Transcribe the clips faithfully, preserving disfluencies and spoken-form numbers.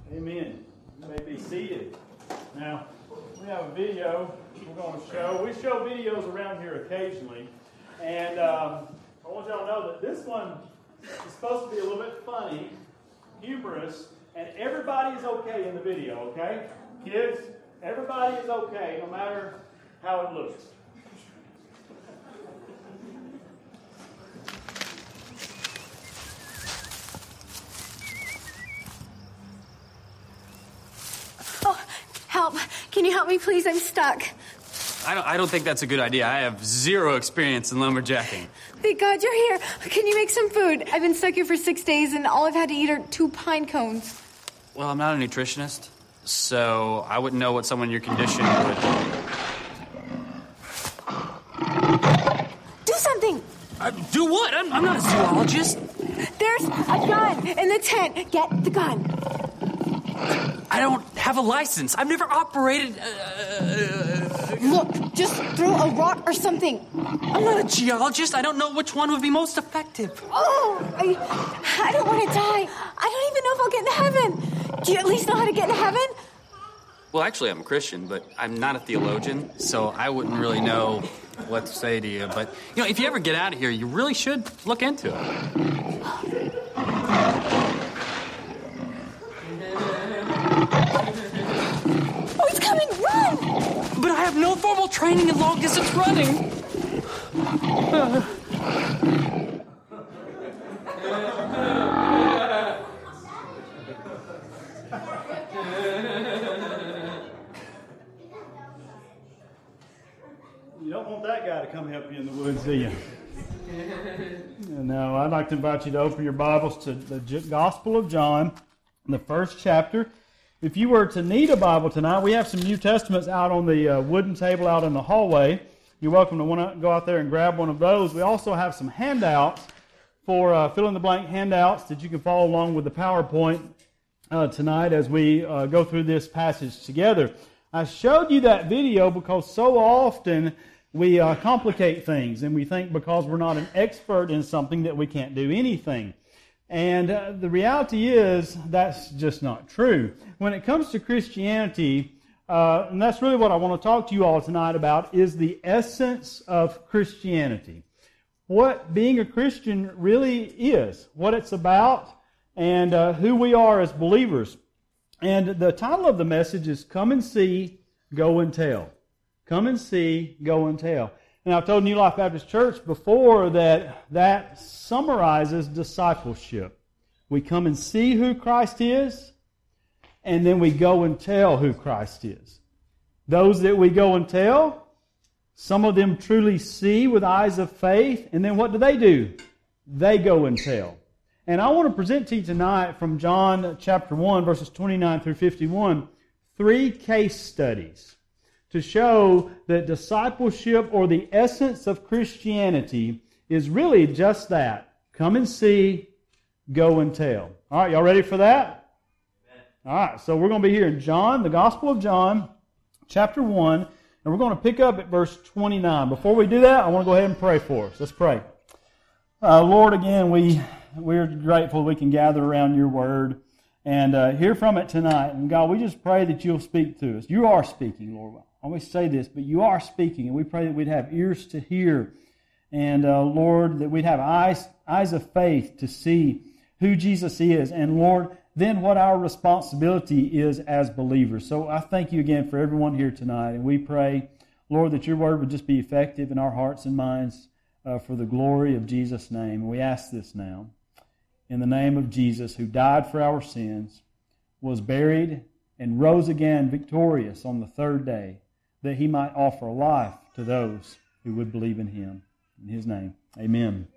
Amen. You may be seated. Now, we have a video we're going to show. We show videos around here occasionally. And um, I want y'all to know that this one is supposed to be a little bit funny, humorous, and everybody is okay in the video, okay? Kids, everybody is okay no matter how it looks. Help. Can you help me, please? I'm stuck. I don't, I don't think that's a good idea. I have zero experience in lumberjacking. Thank God you're here. Can you make some food? I've been stuck here for six days, and all I've had to eat are two pine cones. Well, I'm not a nutritionist, so I wouldn't know what someone in your condition would... Do something! Uh, do what? I'm, I'm not a zoologist. There's a gun in the tent. Get the gun. I don't have a license. I've never operated... Uh, Look, just throw a rock or something. I'm not a geologist. I don't know which one would be most effective. Oh, I, I don't want to die. I don't even know if I'll get into heaven. Do you at least know how to get into heaven? Well, actually, I'm a Christian, but I'm not a theologian, so I wouldn't really know what to say to you. But, you know, if you ever get out of here, you really should look into it. Oh, he's coming! Run! But I have no formal training in long-distance running. You don't want that guy to come help you in the woods, do you? No, I'd like to invite you to open your Bibles to the Gospel of John, the first chapter. If you were to need a Bible tonight, we have some New Testaments out on the uh, wooden table out in the hallway. You're welcome to want to go out there and grab one of those. We also have some handouts for uh, fill-in-the-blank handouts that you can follow along with the PowerPoint uh, tonight as we uh, go through this passage together. I showed you that video because so often we uh, complicate things and we think because we're not an expert in something that we can't do anything. And uh, the reality is that's just not true. When it comes to Christianity, uh, and that's really what I want to talk to you all tonight about, is the essence of Christianity. What being a Christian really is, what it's about, and uh, who we are as believers. And the title of the message is Come and See, Go and Tell. Come and see, go and tell. And I've told New Life Baptist Church before that that summarizes discipleship. We come and see who Christ is, and then we go and tell who Christ is. Those that we go and tell, some of them truly see with eyes of faith, and then what do they do? They go and tell. And I want to present to you tonight from John chapter one, verses twenty-nine through fifty-one, three case studies to show that discipleship, or the essence of Christianity, is really just that. Come and see, go and tell. All right, y'all ready for that? Amen. All right, so we're going to be here in John, the Gospel of John, chapter one, and we're going to pick up at verse twenty-nine. Before we do that, I want to go ahead and pray for us. Let's pray. Uh, Lord, again, we, we're grateful we can gather around your word and uh, hear from it tonight. And God, we just pray that you'll speak to us. You are speaking, Lord. I always say this, but you are speaking, and we pray that we'd have ears to hear, and uh, Lord, that we'd have eyes eyes of faith to see who Jesus is, and Lord, then what our responsibility is as believers. So I thank you again for everyone here tonight, and we pray, Lord, that your word would just be effective in our hearts and minds uh, for the glory of Jesus' name. And we ask this now in the name of Jesus, who died for our sins, was buried, and rose again victorious on the third day, that he might offer life to those who would believe in him. In his name, amen.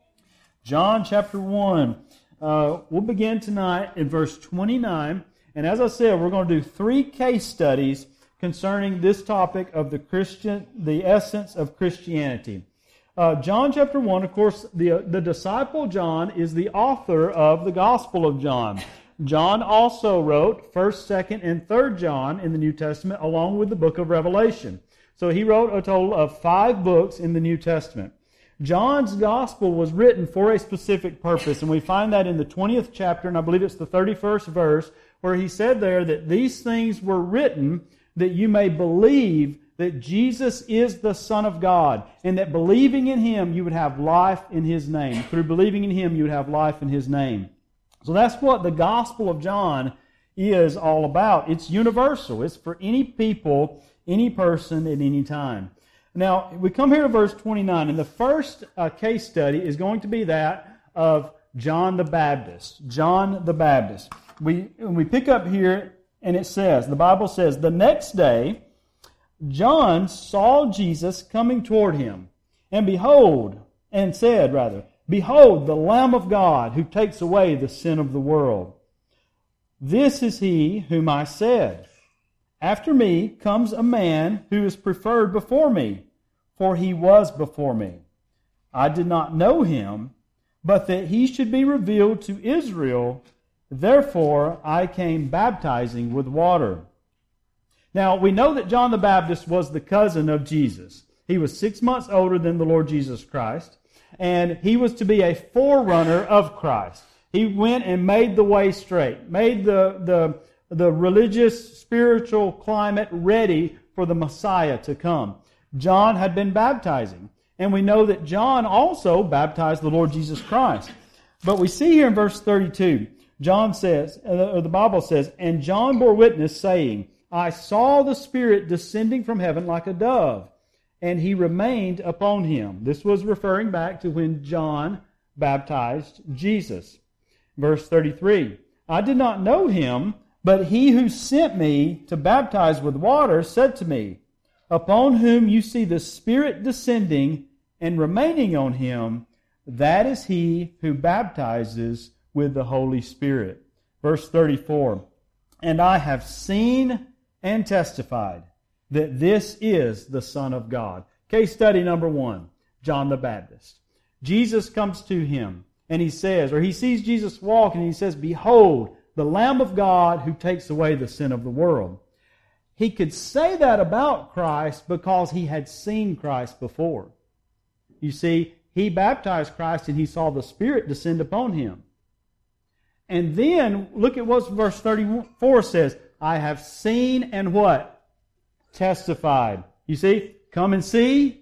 John chapter one. Uh, we'll begin tonight in verse twenty-nine. And as I said, we're going to do three case studies concerning this topic of the Christian, the essence of Christianity. Uh, John chapter one, of course, the, the disciple John is the author of the Gospel of John. John also wrote first, second, and third John in the New Testament, along with the book of Revelation. So he wrote a total of five books in the New Testament. John's gospel was written for a specific purpose, and we find that in the twentieth chapter, and I believe it's the thirty-first verse, where he said there that these things were written that you may believe that Jesus is the Son of God, and that believing in Him you would have life in His name. Through believing in Him you would have life in His name. So that's what the Gospel of John is all about. It's universal. It's for any people, any person, at any time. Now, we come here to verse twenty-nine, and the first uh, case study is going to be that of John the Baptist. John the Baptist. We, we pick up here, and it says, the Bible says, the next day, John saw Jesus coming toward him, and behold, and said, rather, behold, the Lamb of God who takes away the sin of the world. This is he whom I said, after me comes a man who is preferred before me, for he was before me. I did not know him, but that he should be revealed to Israel. Therefore I came baptizing with water. Now, we know that John the Baptist was the cousin of Jesus. He was six months older than the Lord Jesus Christ, and he was to be a forerunner of Christ. He went and made the way straight, made the, the, the religious, spiritual climate ready for the Messiah to come. John had been baptizing, and we know that John also baptized the Lord Jesus Christ. But we see here in verse thirty-two, John says, or the Bible says, and John bore witness, saying, I saw the Spirit descending from heaven like a dove, and he remained upon him. This was referring back to when John baptized Jesus. Verse thirty-three, I did not know him, but he who sent me to baptize with water said to me, upon whom you see the Spirit descending and remaining on him, that is he who baptizes with the Holy Spirit. Verse thirty-four, and I have seen and testified that this is the Son of God. Case study number one, John the Baptist. Jesus comes to him and he says, or he sees Jesus walk and he says, behold, the Lamb of God who takes away the sin of the world. He could say that about Christ because he had seen Christ before. You see, he baptized Christ and he saw the Spirit descend upon him. And then, look at what verse thirty-four says. I have seen and what? Testified. You see, come and see,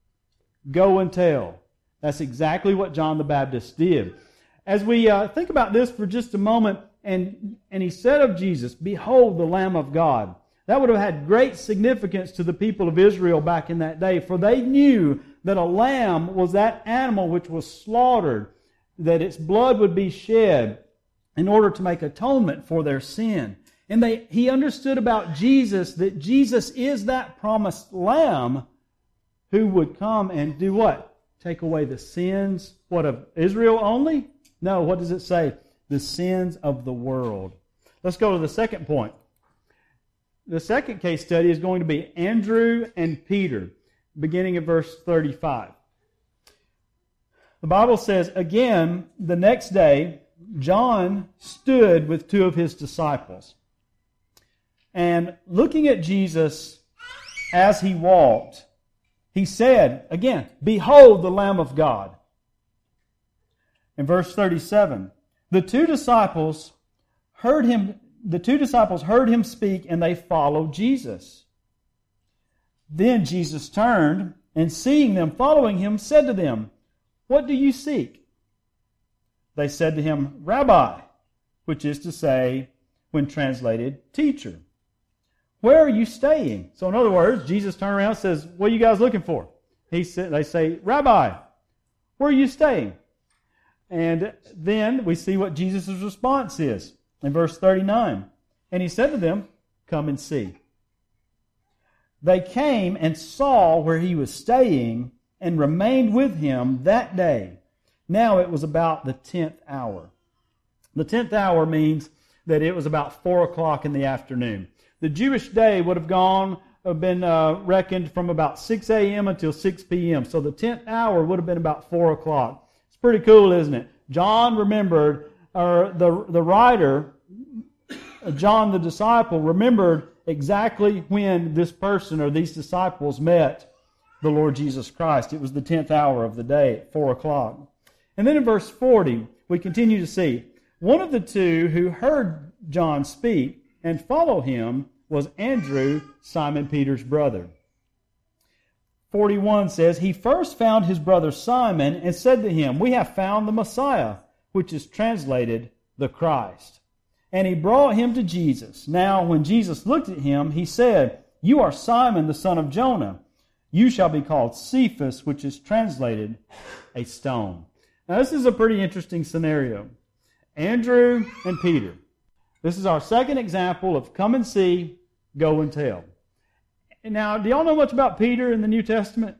go and tell. That's exactly what John the Baptist did. As we uh, think about this for just a moment, and, and he said of Jesus, behold the Lamb of God. That would have had great significance to the people of Israel back in that day, for they knew that a lamb was that animal which was slaughtered, that its blood would be shed in order to make atonement for their sin. And they, he understood about Jesus that Jesus is that promised lamb who would come and do what? Take away the sins, what, of Israel only? No, what does it say? The sins of the world. Let's go to the second point. The second case study is going to be Andrew and Peter, beginning at verse thirty-five. The Bible says, again, the next day, John stood with two of his disciples. And looking at Jesus as he walked, he said, again, behold the Lamb of God. In verse thirty-seven, the two disciples heard him, the two disciples heard him speak, and they followed Jesus. Then Jesus turned, and seeing them following him, said to them, what do you seek? They said to him, Rabbi, which is to say, when translated, teacher. Where are you staying? So in other words, Jesus turned around and says, what are you guys looking for? He said, they say, Rabbi, where are you staying? And then we see what Jesus' response is in verse thirty-nine. And he said to them, come and see. They came and saw where he was staying and remained with him that day. Now it was about the tenth hour. The tenth hour means that it was about four o'clock in the afternoon. The Jewish day would have gone, have been uh, reckoned from about six a.m. until six p.m. So the tenth hour would have been about four o'clock. It's pretty cool, isn't it? John remembered, or the, the writer, John the disciple, remembered exactly when this person or these disciples met the Lord Jesus Christ. It was the tenth hour of the day at four o'clock. And then in verse forty, we continue to see, one of the two who heard John speak and follow him was Andrew, Simon Peter's brother. forty-one says, he first found his brother Simon and said to him, we have found the Messiah, which is translated the Christ. And he brought him to Jesus. Now when Jesus looked at him, he said, you are Simon the son of Jonah. You shall be called Cephas, which is translated a stone. Now this is a pretty interesting scenario. Andrew and Peter. This is our second example of come and see, go and tell. Now, do y'all know much about Peter in the New Testament?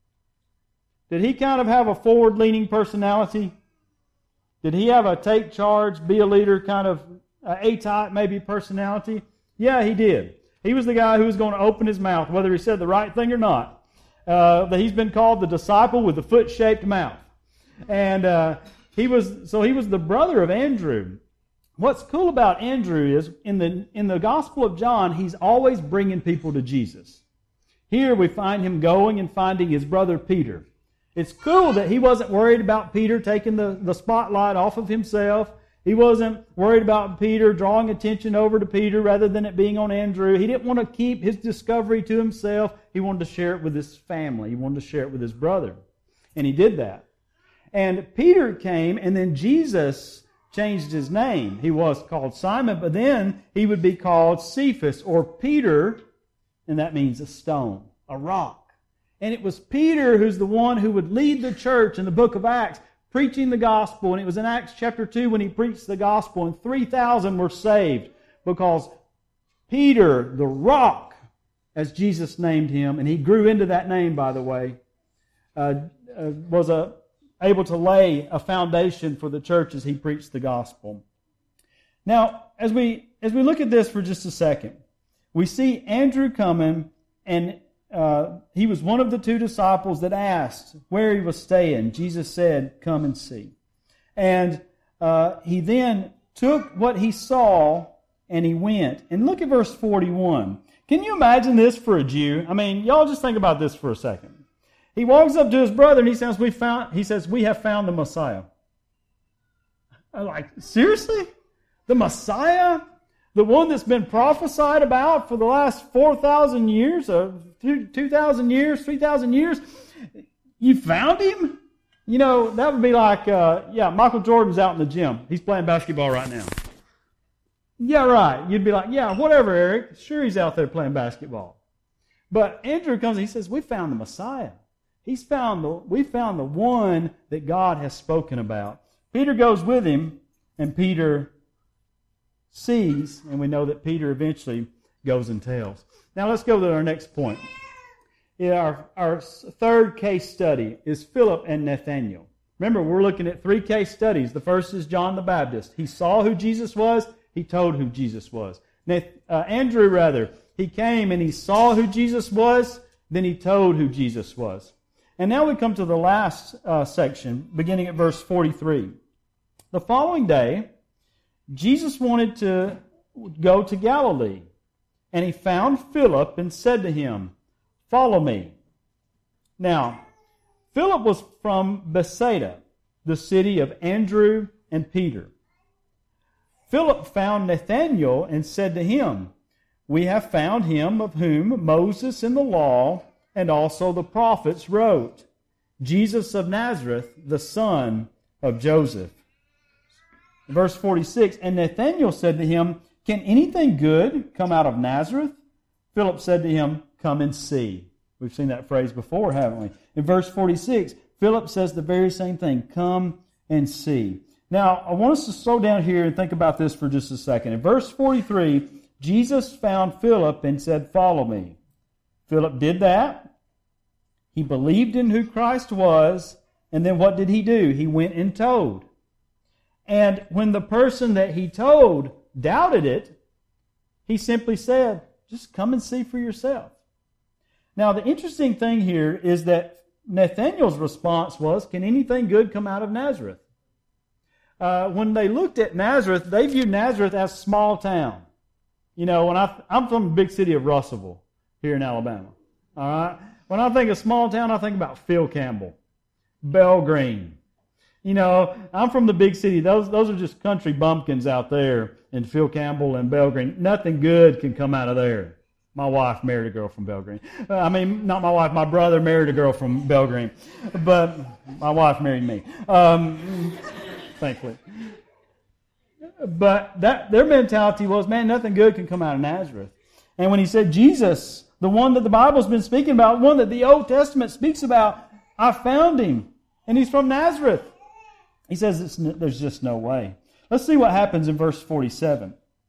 Did he kind of have a forward-leaning personality? Did he have a take charge, be a leader kind of uh, A-type maybe personality? Yeah, he did. He was the guy who was going to open his mouth, whether he said the right thing or not. Uh, that he's been called the disciple with the foot-shaped mouth. And uh, he was so he was the brother of Andrew. What's cool about Andrew is in the in the Gospel of John, he's always bringing people to Jesus. Here we find him going and finding his brother Peter. It's cool that he wasn't worried about Peter taking the, the spotlight off of himself. He wasn't worried about Peter drawing attention over to Peter rather than it being on Andrew. He didn't want to keep his discovery to himself. He wanted to share it with his family. He wanted to share it with his brother. And he did that. And Peter came, and then Jesus changed his name. He was called Simon, but then he would be called Cephas, or Peter, and that means a stone, a rock. And it was Peter who's the one who would lead the church in the book of Acts, preaching the gospel. And it was in Acts chapter two when he preached the gospel, and three thousand were saved because Peter, the rock, as Jesus named him, and he grew into that name, by the way, uh, uh, was a able to lay a foundation for the church as he preached the gospel. Now, as we as we look at this for just a second, we see Andrew coming, and uh, he was one of the two disciples that asked where he was staying. Jesus said, come and see. And uh, he then took what he saw and he went. And look at verse forty-one. Can you imagine this for a Jew? I mean, y'all just think about this for a second. He walks up to his brother and he says, "We found." He says, "We have found the Messiah." I'm like, seriously? The Messiah? The one that's been prophesied about for the last four thousand years, or two thousand years, three thousand years? You found him? You know, that would be like, uh, yeah, Michael Jordan's out in the gym. He's playing basketball right now. Yeah, right. You'd be like, yeah, whatever, Eric. Sure, he's out there playing basketball. But Andrew comes and he says, we found the Messiah. He's found the, we found the one that God has spoken about. Peter goes with him, and Peter sees, and we know that Peter eventually goes and tells. Now let's go to our next point. Yeah, our, our third case study is Philip and Nathanael. Remember, we're looking at three case studies. The first is John the Baptist. He saw who Jesus was. He told who Jesus was. Nath, uh, Andrew, rather, he came and he saw who Jesus was, then he told who Jesus was. And now we come to the last uh, section, beginning at verse forty-three. The following day, Jesus wanted to go to Galilee, and he found Philip and said to him, "Follow me." Now, Philip was from Bethsaida, the city of Andrew and Peter. Philip found Nathanael and said to him, "We have found him of whom Moses in the law and also the prophets wrote, Jesus of Nazareth, the son of Joseph." Verse forty-six, and Nathanael said to him, "Can anything good come out of Nazareth?" Philip said to him, "Come and see." We've seen that phrase before, haven't we? In verse forty-six, Philip says the very same thing, "Come and see." Now, I want us to slow down here and think about this for just a second. In verse forty-three, Jesus found Philip and said, "Follow me." Philip did that. He believed in who Christ was, and then what did he do? He went and told. And when the person that he told doubted it, he simply said, "Just come and see for yourself." Now, the interesting thing here is that Nathanael's response was, "Can anything good come out of Nazareth?" Uh, when they looked at Nazareth, they viewed Nazareth as small town. You know, when I, I'm from the big city of Russellville here in Alabama. All right, When I think of small town, I think about Phil Campbell, Belgreen. You know, I'm from the big city. Those those are just country bumpkins out there in Phil Campbell and Belgreen. Nothing good can come out of there. My wife married a girl from Belgreen. Uh, I mean, not my wife. My brother married a girl from Belgreen. But my wife married me. Um, thankfully. But that their mentality was, man, nothing good can come out of Nazareth. And when he said Jesus, the one that the Bible's been speaking about, one that the Old Testament speaks about, I found him. And he's from Nazareth. He says it's, there's just no way. Let's see what happens in verse forty-seven.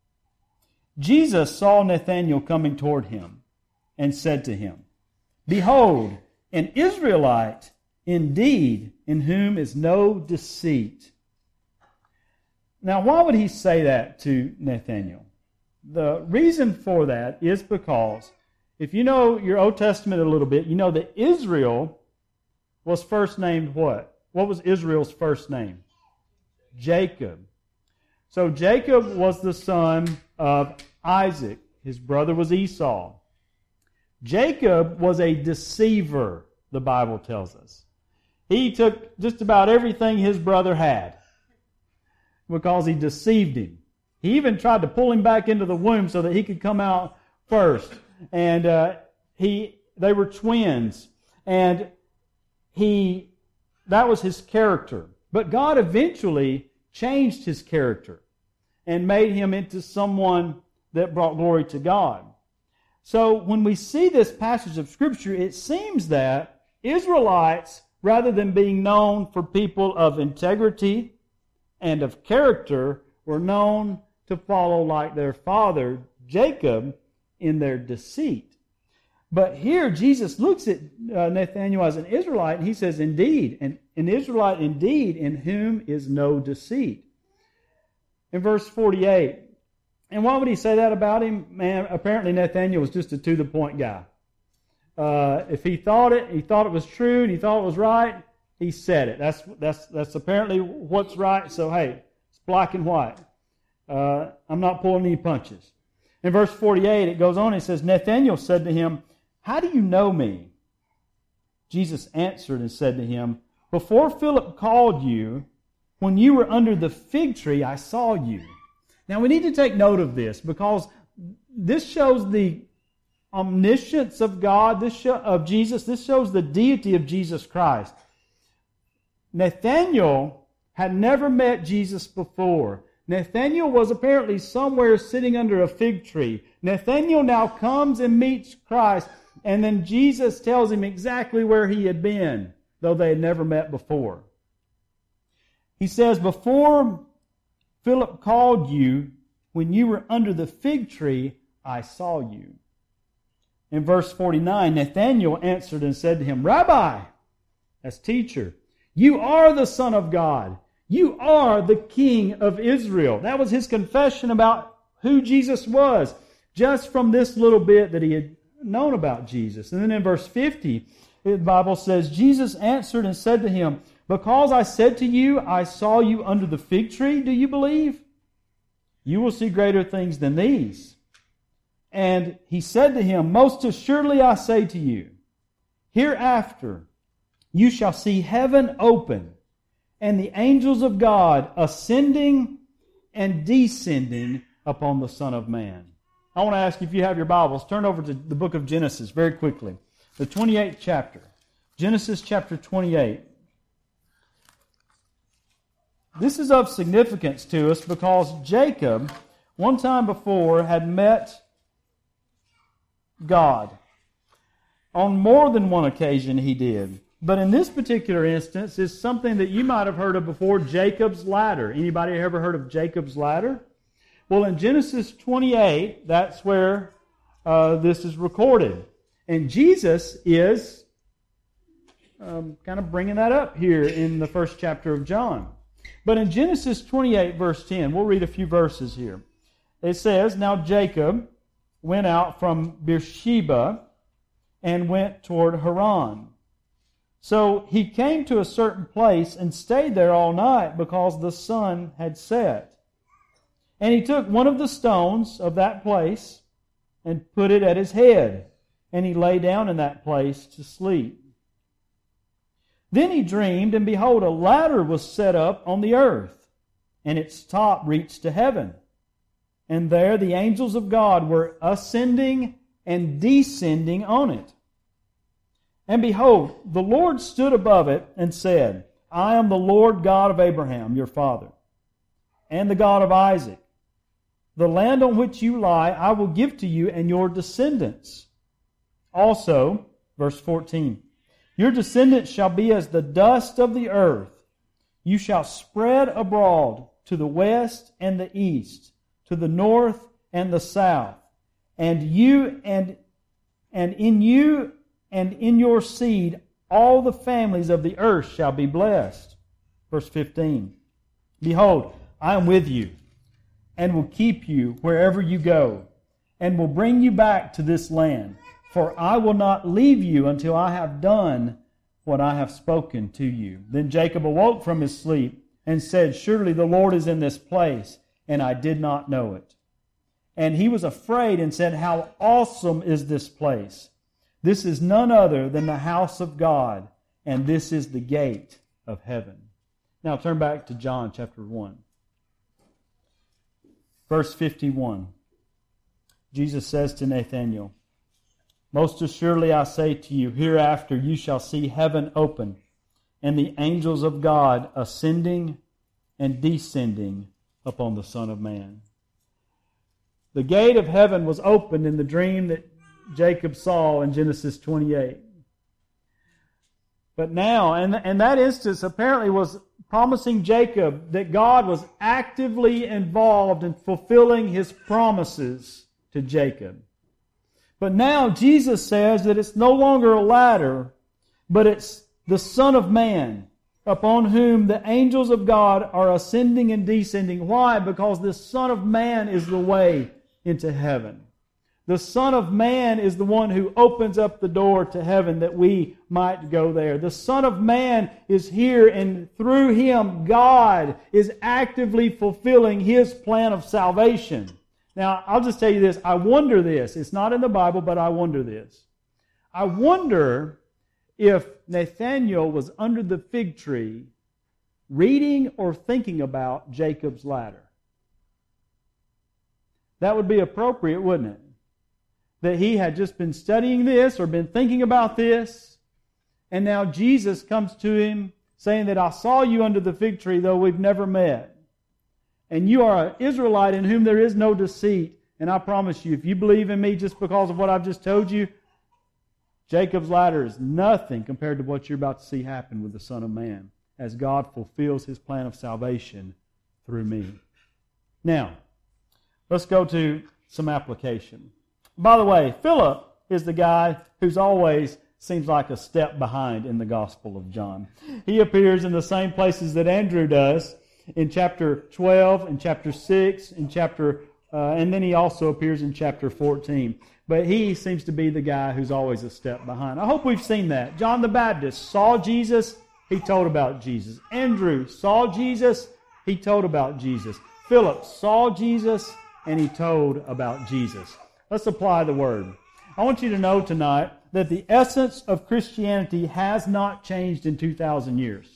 Jesus saw Nathanael coming toward him and said to him, Behold, an Israelite indeed, in whom is no deceit. Now, why would he say that to Nathanael? The reason for that is because if you know your Old Testament a little bit, you know that Israel was first named what? What was Israel's first name? Jacob. So Jacob was the son of Isaac. His brother was Esau. Jacob was a deceiver, the Bible tells us. He took just about everything his brother had because he deceived him. He even tried to pull him back into the womb so that he could come out first. And uh, he, they were twins. And he, that was his character. But God eventually changed his character and made him into someone that brought glory to God. So when we see this passage of Scripture, it seems that Israelites, rather than being known for people of integrity and of character, were known to follow like their father, Jacob, in their deceit. But here Jesus looks at uh, Nathanael as an Israelite, and he says, indeed, an, an Israelite indeed, in whom is no deceit. In verse forty-eight, and why would he say that about him? Man, apparently Nathanael was just a to-the-point guy. Uh, if he thought it, he thought it was true, and he thought it was right, he said it. That's that's that's apparently what's right. So hey, it's black and white. Uh, I'm not pulling any punches. In verse forty-eight, it goes on. It says, Nathanael said to him, How do you know me? Jesus answered and said to him, Before Philip called you, when you were under the fig tree, I saw you. Now we need to take note of this because this shows the omniscience of God, this show, of Jesus. This shows the deity of Jesus Christ. Nathanael had never met Jesus before. Nathanael was apparently somewhere sitting under a fig tree. Nathanael now comes and meets Christ, and then Jesus tells him exactly where he had been, though they had never met before. He says, Before Philip called you, when you were under the fig tree, I saw you. In verse forty-nine, Nathanael answered and said to him, Rabbi, that's teacher, you are the Son of God. You are the King of Israel. That was his confession about who Jesus was, just from this little bit that he had known about Jesus. And then in verse fifty, the Bible says, Jesus answered and said to him, Because I said to you, I saw you under the fig tree, do you believe? You will see greater things than these. And he said to him, Most assuredly I say to you, hereafter you shall see heaven open, and the angels of God ascending and descending upon the Son of Man. I want to ask you, if you have your Bibles, turn over to the book of Genesis very quickly. The twenty-eighth chapter. Genesis chapter twenty-eight. This is of significance to us because Jacob, one time before, had met God. On more than one occasion he did. But in this particular instance, is something that you might have heard of before, Jacob's ladder. Anybody ever heard of Jacob's ladder? Well, in Genesis twenty-eight, that's where uh, this is recorded. And Jesus is um, kind of bringing that up here in the first chapter of John. But in Genesis twenty-eight, verse ten, we'll read a few verses here. It says, Now Jacob went out from Beersheba and went toward Haran. So he came to a certain place and stayed there all night because the sun had set. And he took one of the stones of that place and put it at his head. and he lay down in that place to sleep. Then he dreamed, and behold, a ladder was set up on the earth, and its top reached to heaven. And there the angels of God were ascending and descending on it. And behold, the Lord stood above it and said, I am the Lord God of Abraham, your father, and the God of Isaac. The land on which you lie I will give to you and your descendants. Also, verse fourteen, your descendants shall be as the dust of the earth. You shall spread abroad to the west and the east, to the north and the south. And you and and in you and in your seed all the families of the earth shall be blessed. Verse fifteen. Behold, I am with you, and will keep you wherever you go, and will bring you back to this land. For I will not leave you until I have done what I have spoken to you. Then Jacob awoke from his sleep and said, Surely the Lord is in this place, and I did not know it. And he was afraid and said, How awesome is this place! This is none other than the house of God, and this is the gate of heaven. Now turn back to John chapter one. Verse fifty-one. Jesus says to Nathanael, Most assuredly I say to you, hereafter you shall see heaven open, and the angels of God ascending and descending upon the Son of Man. The gate of heaven was opened in the dream that Jacob saw in Genesis twenty-eight. But now, and, and that instance apparently was promising Jacob that God was actively involved in fulfilling His promises to Jacob. But now Jesus says that it's no longer a ladder, but it's the Son of Man, upon whom the angels of God are ascending and descending. Why? Because the Son of Man is the way into heaven. The Son of Man is the one who opens up the door to heaven that we might go there. The Son of Man is here, and through Him, God is actively fulfilling His plan of salvation. Now, I'll just tell you this. I wonder this. It's not in the Bible, but I wonder this. I wonder if Nathanael was under the fig tree reading or thinking about Jacob's ladder. That would be appropriate, wouldn't it? That he had just been studying this or been thinking about this, and now Jesus comes to him saying that I saw you under the fig tree, though we've never met. And you are an Israelite in whom there is no deceit. And I promise you, if you believe in me just because of what I've just told you, Jacob's ladder is nothing compared to what you're about to see happen with the Son of Man as God fulfills His plan of salvation through me. Now, let's go to some application. By the way, Philip is the guy who's always seems like a step behind in the Gospel of John. He appears in the same places that Andrew does, in chapter twelve, in chapter six, in chapter, uh, and then he also appears in chapter fourteen. But he seems to be the guy who's always a step behind. I hope we've seen that. John the Baptist saw Jesus, he told about Jesus. Andrew saw Jesus, he told about Jesus. Philip saw Jesus, and he told about Jesus. Let's apply the Word. I want you to know tonight that the essence of Christianity has not changed in two thousand years.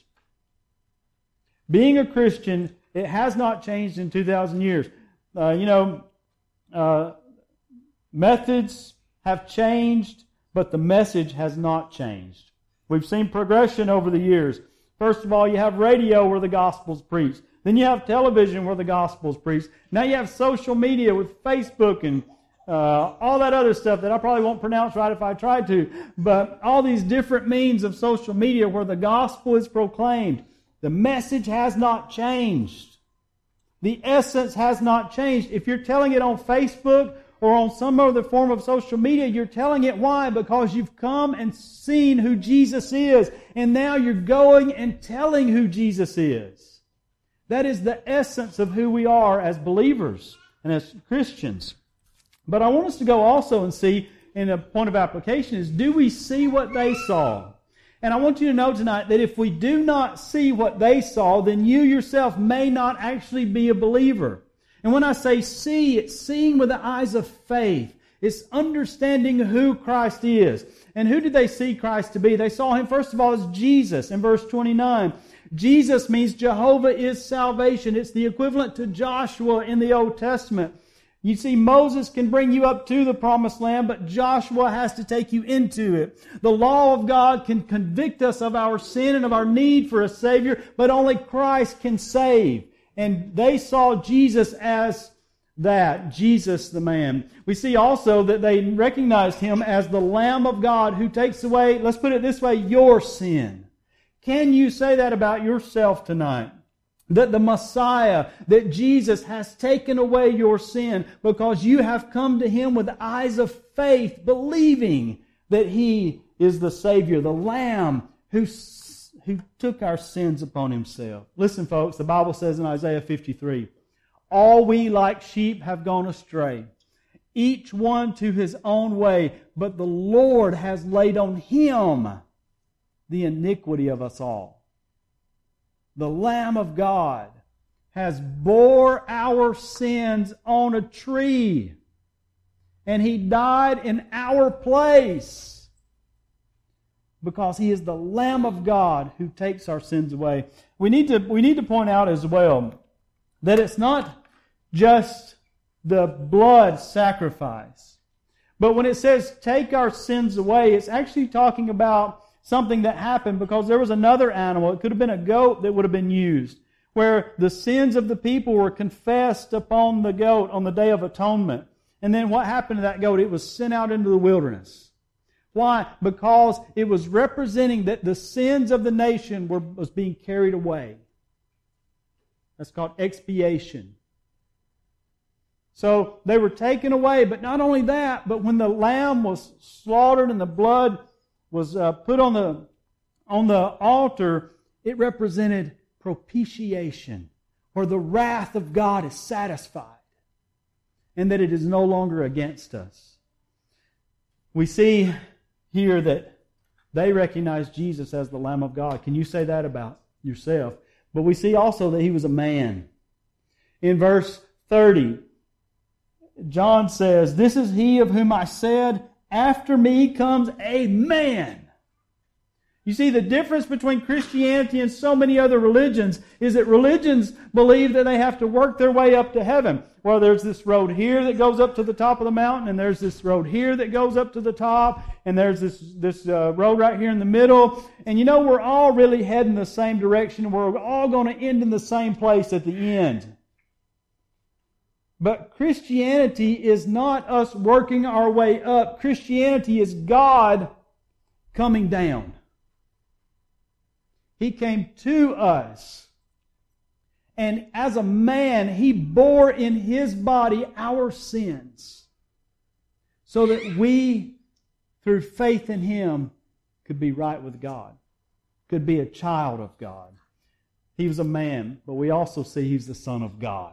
Being a Christian, it has not changed in two thousand years. Uh, you know, uh, methods have changed, but the message has not changed. We've seen progression over the years. First of all, you have radio where the gospel's preached. Then you have television where the gospel's preached. Now you have social media with Facebook and uh, all that other stuff that I probably won't pronounce right if I tried to. But all these different means of social media where the gospel is proclaimed. The message has not changed. The essence has not changed. If you're telling it on Facebook or on some other form of social media, you're telling it why? Because you've come and seen who Jesus is. And now you're going and telling who Jesus is. That is the essence of who we are as believers and as Christians. But I want us to go also and see, in a point of application, is do we see what they saw? And I want you to know tonight that if we do not see what they saw, then you yourself may not actually be a believer. And when I say see, it's seeing with the eyes of faith. It's understanding who Christ is. And who did they see Christ to be? They saw Him, first of all, as Jesus in verse twenty-nine. Jesus means Jehovah is salvation. It's the equivalent to Joshua in the Old Testament. You see, Moses can bring you up to the promised land, but Joshua has to take you into it. The law of God can convict us of our sin and of our need for a Savior, but only Christ can save. And they saw Jesus as that, Jesus the man. We see also that they recognized Him as the Lamb of God who takes away, let's put it this way, your sin. Can you say that about yourself tonight? That the Messiah, that Jesus has taken away your sin because you have come to Him with eyes of faith, believing that He is the Savior, the Lamb who, who took our sins upon Himself. Listen, folks, the Bible says in Isaiah fifty-three, all we like sheep have gone astray, each one to his own way, but the Lord has laid on Him the iniquity of us all. The Lamb of God has bore our sins on a tree, and He died in our place because He is the Lamb of God who takes our sins away. We need to, we need to point out as well that it's not just the blood sacrifice, but when it says take our sins away, it's actually talking about something that happened because there was another animal. It could have been a goat that would have been used, where the sins of the people were confessed upon the goat on the Day of Atonement. And then what happened to that goat? It was sent out into the wilderness. Why? Because it was representing that the sins of the nation were was being carried away. That's called expiation. So they were taken away, but not only that, but when the lamb was slaughtered and the blood was uh, put on the on the altar, it represented propitiation, where the wrath of God is satisfied and that it is no longer against us. We see here that they recognize Jesus as the Lamb of God. Can you say that about yourself? But we see also that He was a man. In verse thirty, John says, "This is He of whom I said, after me comes a man." You see, the difference between Christianity and so many other religions is that religions believe that they have to work their way up to heaven. Well, there's this road here that goes up to the top of the mountain, and there's this road here that goes up to the top, and there's this, this uh, road right here in the middle. And you know, we're all really heading the same direction. We're all going to end in the same place at the end. But Christianity is not us working our way up. Christianity is God coming down. He came to us. And as a man, He bore in His body our sins, so that we, through faith in Him, could be right with God, could be a child of God. He was a man, but we also see He's the Son of God.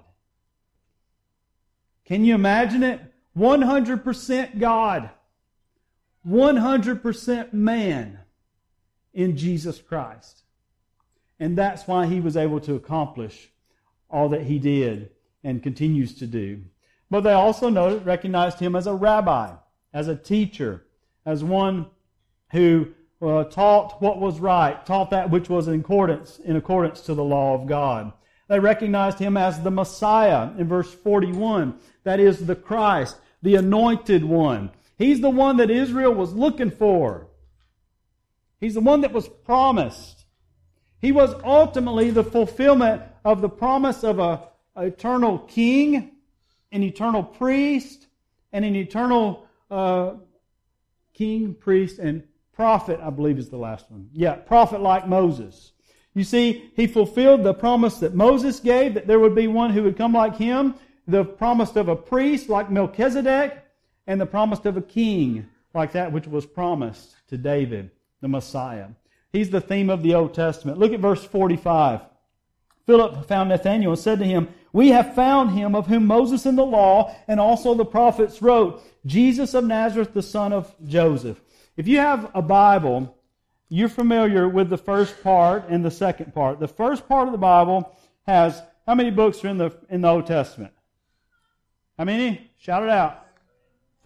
Can you imagine it? one hundred percent God, one hundred percent man in Jesus Christ. And that's why He was able to accomplish all that He did and continues to do. But they also noted, recognized Him as a rabbi, as a teacher, as one who uh, taught what was right, taught that which was in accordance, in accordance to the law of God. They recognized Him as the Messiah in verse forty-one. That is the Christ, the anointed one. He's the one that Israel was looking for. He's the one that was promised. He was ultimately the fulfillment of the promise of a, an eternal king, an eternal priest, and an eternal uh, king, priest, and prophet, I believe is the last one. Yeah, prophet like Moses. You see, He fulfilled the promise that Moses gave, that there would be one who would come like him, the promise of a priest like Melchizedek, and the promise of a king like that which was promised to David, the Messiah. He's the theme of the Old Testament. Look at verse forty-five. Philip found Nathanael and said to him, "We have found Him of whom Moses in the law and also the prophets wrote, Jesus of Nazareth, the son of Joseph." If you have a Bible, you're familiar with the first part and the second part. The first part of the Bible has, how many books are in the in the Old Testament? How many? Shout it out.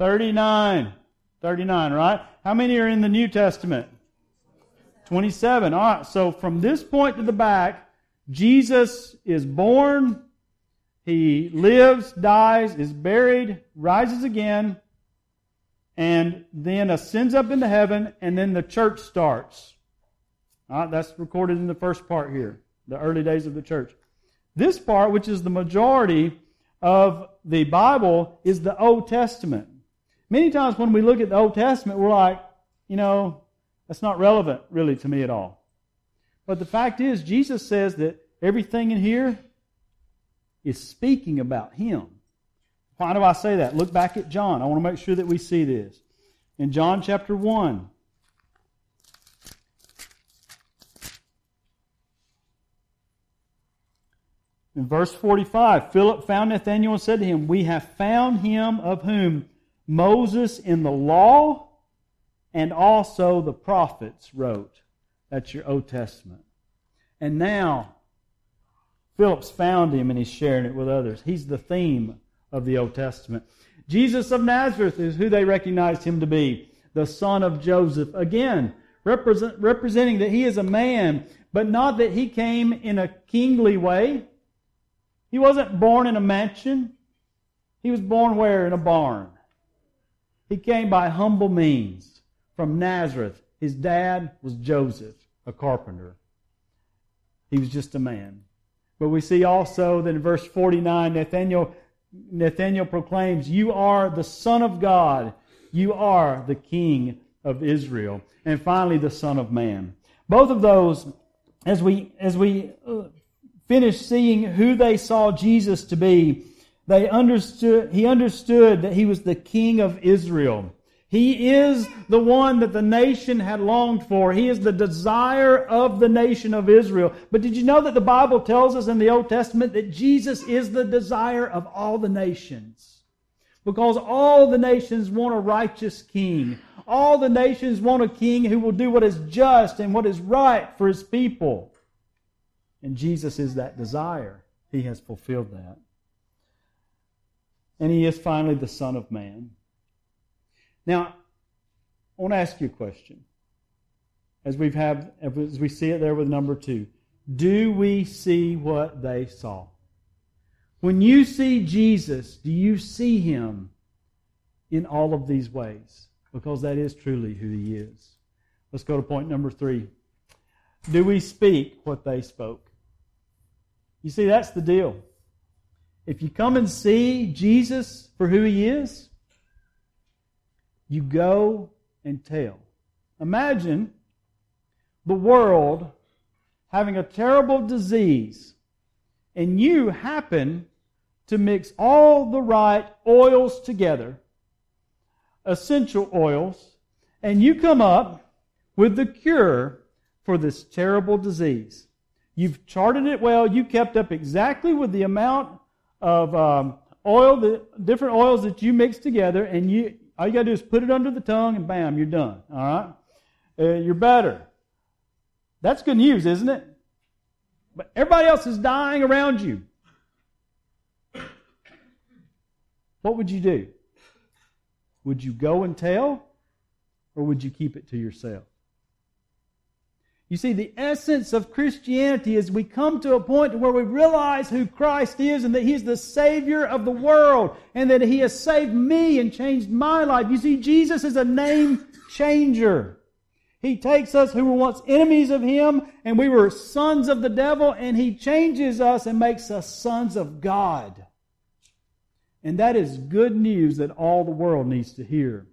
thirty-nine. thirty-nine, right? How many are in the New Testament? twenty-seven. All right, so from this point to the back, Jesus is born, He lives, dies, is buried, rises again, and then ascends up into heaven, and then the church starts. All right, that's recorded in the first part here, the early days of the church. This part, which is the majority of the Bible, is the Old Testament. Many times when we look at the Old Testament, we're like, you know, that's not relevant really to me at all. But the fact is, Jesus says that everything in here is speaking about Him. Why do I say that? Look back at John. I want to make sure that we see this. In John chapter one, in verse forty-five, Philip found Nathanael and said to him, "We have found him of whom Moses in the law and also the prophets wrote." That's your Old Testament. And now, Philip's found him and he's sharing it with others. He's the theme of the Old Testament. Jesus of Nazareth is who they recognized Him to be, the son of Joseph. Again, represent, representing that He is a man, but not that He came in a kingly way. He wasn't born in a mansion. He was born where? In a barn. He came by humble means from Nazareth. His dad was Joseph, a carpenter. He was just a man. But we see also that in verse forty-nine, Nathanael, Nathanael proclaims, "You are the Son of God. You are the King of Israel." And finally, the Son of Man. Both of those, as we as we finish seeing who they saw Jesus to be, they understood. He understood that He was the King of Israel. He is the one that the nation had longed for. He is the desire of the nation of Israel. But did you know that the Bible tells us in the Old Testament that Jesus is the desire of all the nations? Because all the nations want a righteous king. All the nations want a king who will do what is just and what is right for His people. And Jesus is that desire. He has fulfilled that. And He is finally the Son of Man. Now, I want to ask you a question. As we've had, as we see it there with number two, do we see what they saw? When you see Jesus, do you see Him in all of these ways? Because that is truly who He is. Let's go to point number three. Do we speak what they spoke? You see, that's the deal. If you come and see Jesus for who He is, you go and tell. Imagine the world having a terrible disease, and you happen to mix all the right oils together, essential oils, and you come up with the cure for this terrible disease. You've charted it well. You kept up exactly with the amount of um, oil, the different oils that you mix together, and you all you got to do is put it under the tongue, and bam, you're done. All right, uh, you're better. That's good news, isn't it? But everybody else is dying around you. What would you do? Would you go and tell, or would you keep it to yourself? You see, the essence of Christianity is we come to a point where we realize who Christ is and that He is the Savior of the world and that He has saved me and changed my life. You see, Jesus is a name changer. He takes us who were once enemies of Him and we were sons of the devil, and He changes us and makes us sons of God. And that is good news that all the world needs to hear.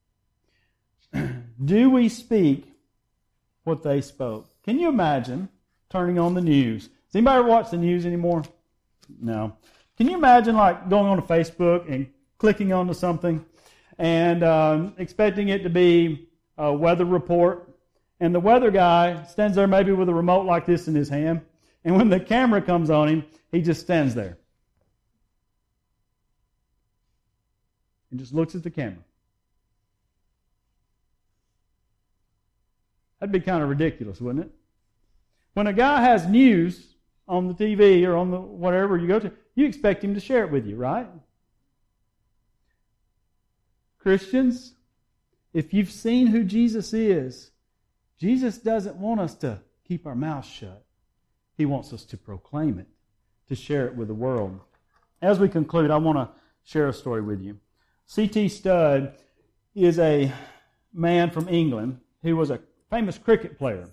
Do we speak what they spoke? Can you imagine turning on the news? Does anybody ever watch the news anymore? No. Can you imagine like going on to Facebook and clicking onto something and um, expecting it to be a weather report, and the weather guy stands there maybe with a remote like this in his hand, and when the camera comes on him, he just stands there and just looks at the camera? That'd be kind of ridiculous, wouldn't it? When a guy has news on the T V or on the whatever you go to, you expect him to share it with you, right? Christians, if you've seen who Jesus is, Jesus doesn't want us to keep our mouths shut. He wants us to proclaim it, to share it with the world. As we conclude, I want to share a story with you. C T Studd is a man from England who was a famous cricket player.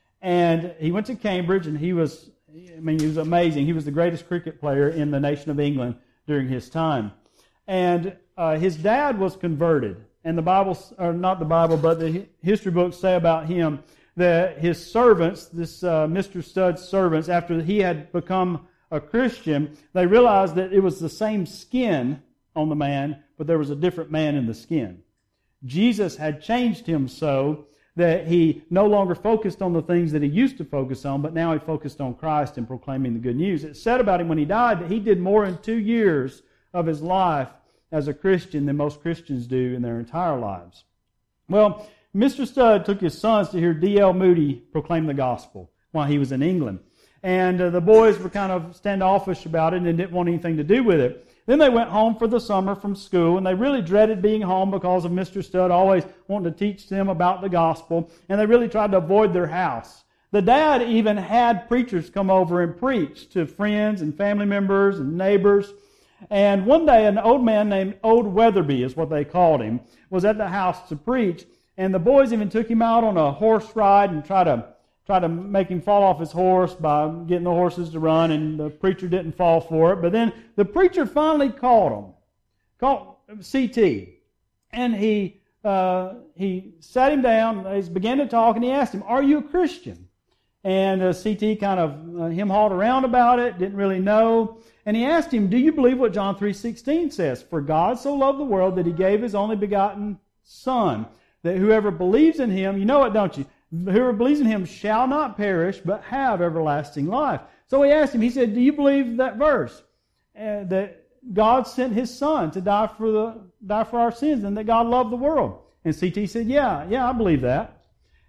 And he went to Cambridge, and he was, I mean, he was amazing. He was the greatest cricket player in the nation of England during his time. And uh, his dad was converted. And the Bible, or not the Bible, but the history books say about him that his servants, this uh, Mister Studd's servants, after he had become a Christian, they realized that it was the same skin on the man, but there was a different man in the skin. Jesus had changed him so that he no longer focused on the things that he used to focus on, but now he focused on Christ and proclaiming the good news. It said about him when he died that he did more in two years of his life as a Christian than most Christians do in their entire lives. Well, Mister Studd took his sons to hear D L Moody proclaim the gospel while he was in England. And uh, the boys were kind of standoffish about it and didn't want anything to do with it. Then they went home for the summer from school, and they really dreaded being home because of Mister Studd always wanting to teach them about the gospel, and they really tried to avoid their house. The dad even had preachers come over and preach to friends and family members and neighbors. And one day, an old man named Old Weatherby, is what they called him, was at the house to preach. And the boys even took him out on a horse ride and tried to try to make him fall off his horse by getting the horses to run, and the preacher didn't fall for it. But then the preacher finally called him, called C T, and he uh, he sat him down, they began to talk, and he asked him, "Are you a Christian?" And uh, C T kind of uh, him-hawed around about it, didn't really know. And he asked him, "Do you believe what John three sixteen says? For God so loved the world that He gave His only begotten Son, that whoever believes in Him," you know it, don't you? "Whoever believes in Him shall not perish, but have everlasting life." So he asked him, he said, "Do you believe that verse? Uh, that God sent His Son to die for the die for our sins, and that God loved the world?" And C T said, yeah, yeah, I believe that.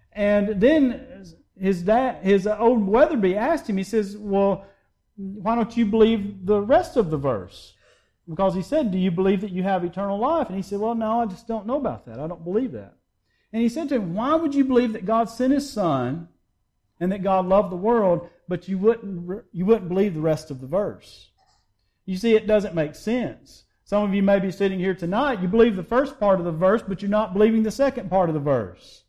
And then his dad, his old Weatherby asked him, he says, "Well, why don't you believe the rest of the verse?" Because he said, "Do you believe that you have eternal life?" And he said, "Well, no, I just don't know about that. I don't believe that." And he said to him, "Why would you believe that God sent His Son and that God loved the world, but you wouldn't you wouldn't believe the rest of the verse?" You see, it doesn't make sense. Some of you may be sitting here tonight, you believe the first part of the verse, but you're not believing the second part of the verse.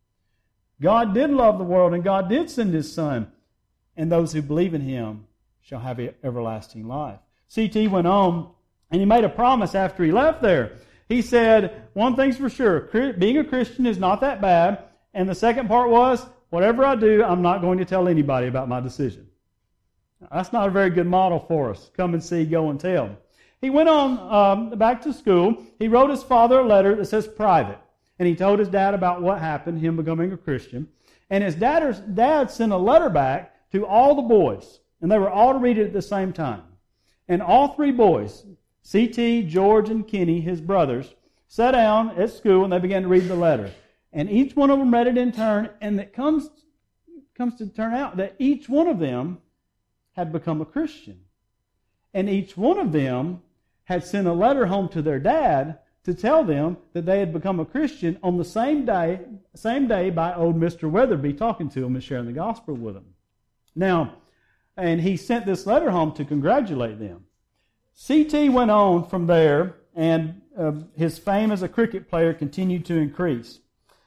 God did love the world, and God did send His Son, and those who believe in Him shall have everlasting life. C T went on, and he made a promise after he left there. He said, one thing's for sure, being a Christian is not that bad. And the second part was, whatever I do, I'm not going to tell anybody about my decision. Now, that's not a very good model for us. Come and see, go and tell. He went on um, back to school. He wrote his father a letter that says private. And he told his dad about what happened, him becoming a Christian. And his dad, dad sent a letter back to all the boys. And they were all to read it at the same time. And all three boys, C T, George, and Kenny, his brothers, sat down at school and they began to read the letter. And each one of them read it in turn, and it comes, comes to turn out that each one of them had become a Christian. And each one of them had sent a letter home to their dad to tell them that they had become a Christian on the same day, same day by old Mister Weatherby talking to them and sharing the gospel with them. Now, and he sent this letter home to congratulate them. C T went on from there, and uh, his fame as a cricket player continued to increase.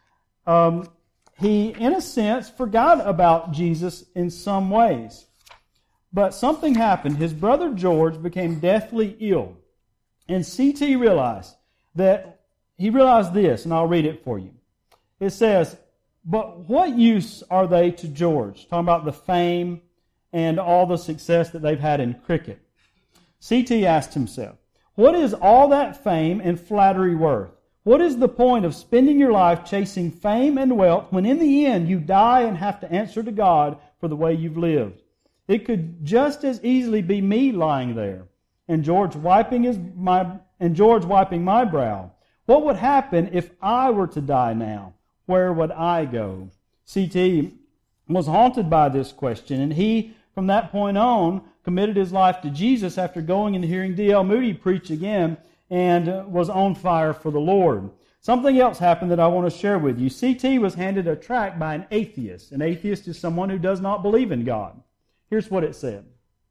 Um, he, in a sense, forgot about Jesus in some ways. But something happened. His brother George became deathly ill. And C T realized that, he realized this, and I'll read it for you. It says, "But what use are they to George?" Talking about the fame and all the success that they've had in cricket. C T asked himself, what is all that fame and flattery worth? What is the point of spending your life chasing fame and wealth when in the end you die and have to answer to God for the way you've lived? It could just as easily be me lying there and George wiping his my and George wiping my brow. What would happen if I were to die now? Where would I go? C T was haunted by this question, and he, from that point on, committed his life to Jesus after going and hearing D L Moody preach again and was on fire for the Lord. Something else happened that I want to share with you. C T was handed a tract by an atheist. An atheist is someone who does not believe in God. Here's what it said.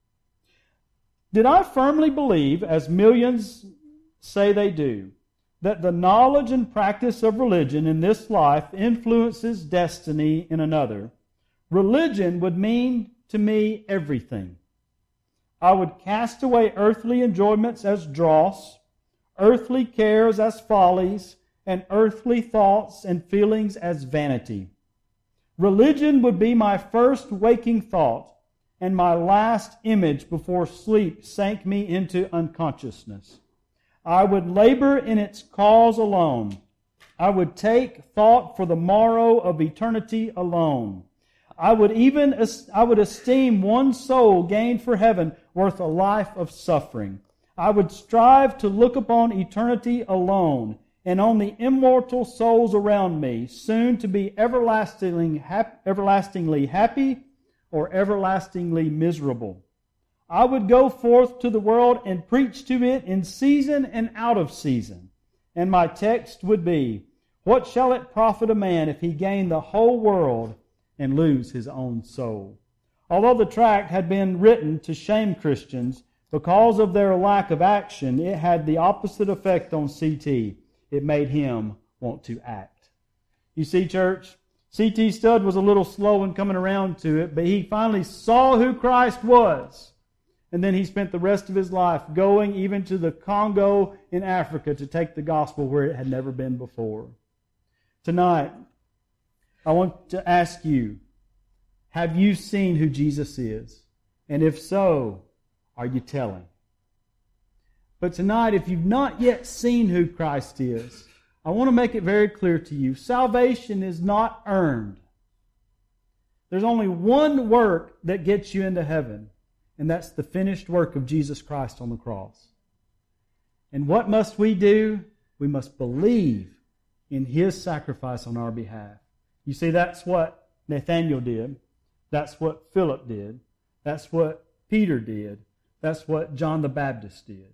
Did I firmly believe, as millions say they do, that the knowledge and practice of religion in this life influences destiny in another, religion would mean to me everything. I would cast away earthly enjoyments as dross, earthly cares as follies, and earthly thoughts and feelings as vanity. Religion would be my first waking thought, and my last image before sleep sank me into unconsciousness. I would labor in its cause alone. I would take thought for the morrow of eternity alone. I would even I would esteem one soul gained for heaven worth a life of suffering. I would strive to look upon eternity alone and on the immortal souls around me, soon to be everlastingly, hap- everlastingly happy or everlastingly miserable. I would go forth to the world and preach to it in season and out of season. And my text would be, what shall it profit a man if he gain the whole world and lose his own soul? Although the tract had been written to shame Christians, because of their lack of action, it had the opposite effect on C T. It made him want to act. You see, church, C T Studd was a little slow in coming around to it, but he finally saw who Christ was. And then he spent the rest of his life going even to the Congo in Africa to take the gospel where it had never been before. Tonight, I want to ask you, have you seen who Jesus is? And if so, are you telling? But tonight, if you've not yet seen who Christ is, I want to make it very clear to you. Salvation is not earned. There's only one work that gets you into heaven, and that's the finished work of Jesus Christ on the cross. And what must we do? We must believe in His sacrifice on our behalf. You see, that's what Nathanael did. That's what Philip did. That's what Peter did. That's what John the Baptist did.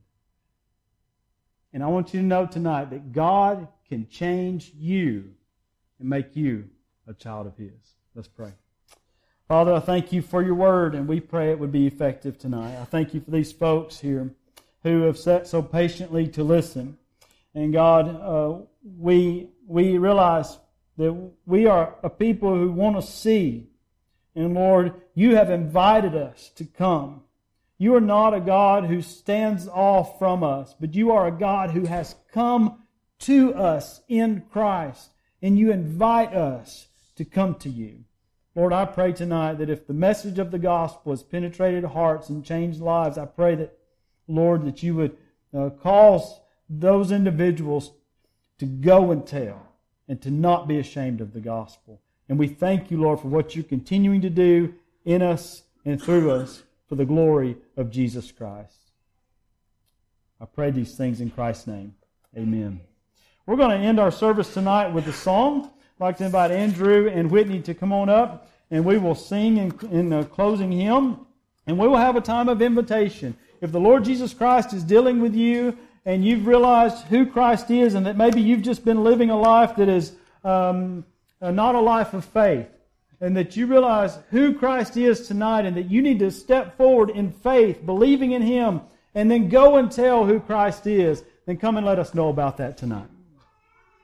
And I want you to know tonight that God can change you and make you a child of His. Let's pray. Father, I thank you for your word, and we pray it would be effective tonight. I thank you for these folks here who have sat so patiently to listen. And God, uh, we we realize that we are a people who want to see. And Lord, you have invited us to come. You are not a God who stands off from us, but you are a God who has come to us in Christ, and you invite us to come to you. Lord, I pray tonight that if the message of the gospel has penetrated hearts and changed lives, I pray that, Lord, that you would uh, cause those individuals to go and tell and to not be ashamed of the gospel. And we thank you, Lord, for what you're continuing to do in us and through us for the glory of Jesus Christ. I pray these things in Christ's name. Amen. We're going to end our service tonight with a song. I'd like to invite Andrew and Whitney to come on up, and we will sing in, in the closing hymn, and we will have a time of invitation. If the Lord Jesus Christ is dealing with you, and you've realized who Christ is, and that maybe you've just been living a life that is um, not a life of faith, and that you realize who Christ is tonight, and that you need to step forward in faith, believing in Him, and then go and tell who Christ is, then come and let us know about that tonight.